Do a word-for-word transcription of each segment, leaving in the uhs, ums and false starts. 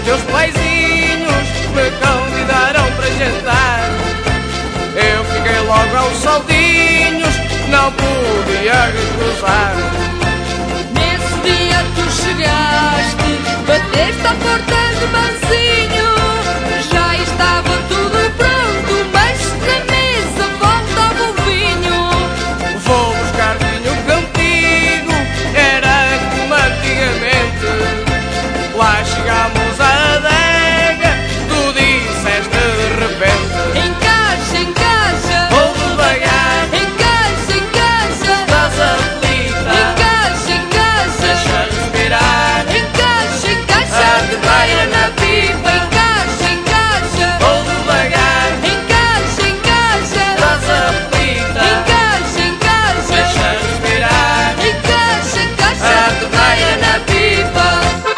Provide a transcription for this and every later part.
teus paizinhos me convidaram para jantar. Eu fiquei logo aos soldinhos, não podia recusar. Nesse dia tu chegaste, bateste à porta de mansinho. Já estava tudo pronto, mas na mesa faltava o vinho. Vou buscar vinho contigo, era como antigamente. Lá chegámos à adega, tu disseste de repente: Encaixa, encaixa, vou devagar, encaixa, encaixa, estás aflita, encaixa, encaixa, deixa respirar, encaixa, encaixa, a devagar na pipa. Encaixa, encaixa, vou devagar, encaixa, encaixa, estás aflita, encaixa, encaixa, deixa respirar, encaixa, encaixa, a devagar na pipa.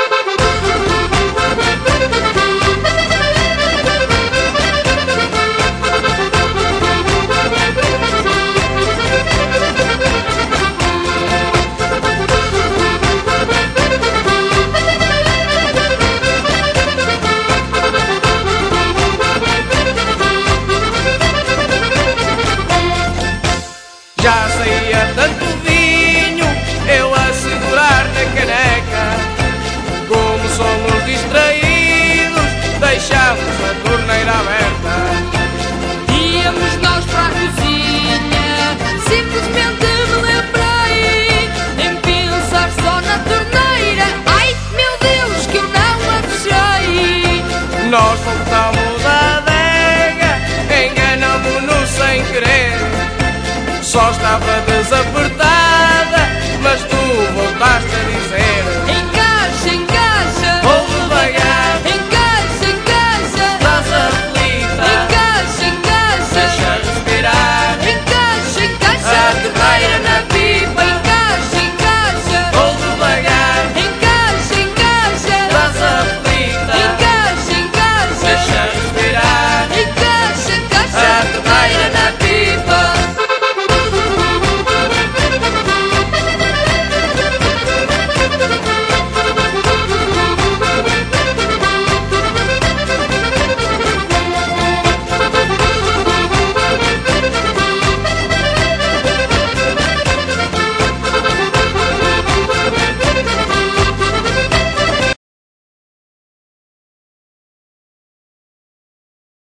Já saía tanto vinho, eu a segurar na caneca. Como somos distraídos, deixamos a torneira aberta. Íamos nós para a cozinha, simplesmente me lembrei em pensar só na torneira. Ai, meu Deus, que eu não a fechei. Nós voltamos à adega, enganamos-nos sem querer. Só estava desapertada, mas tu voltaste a dizer: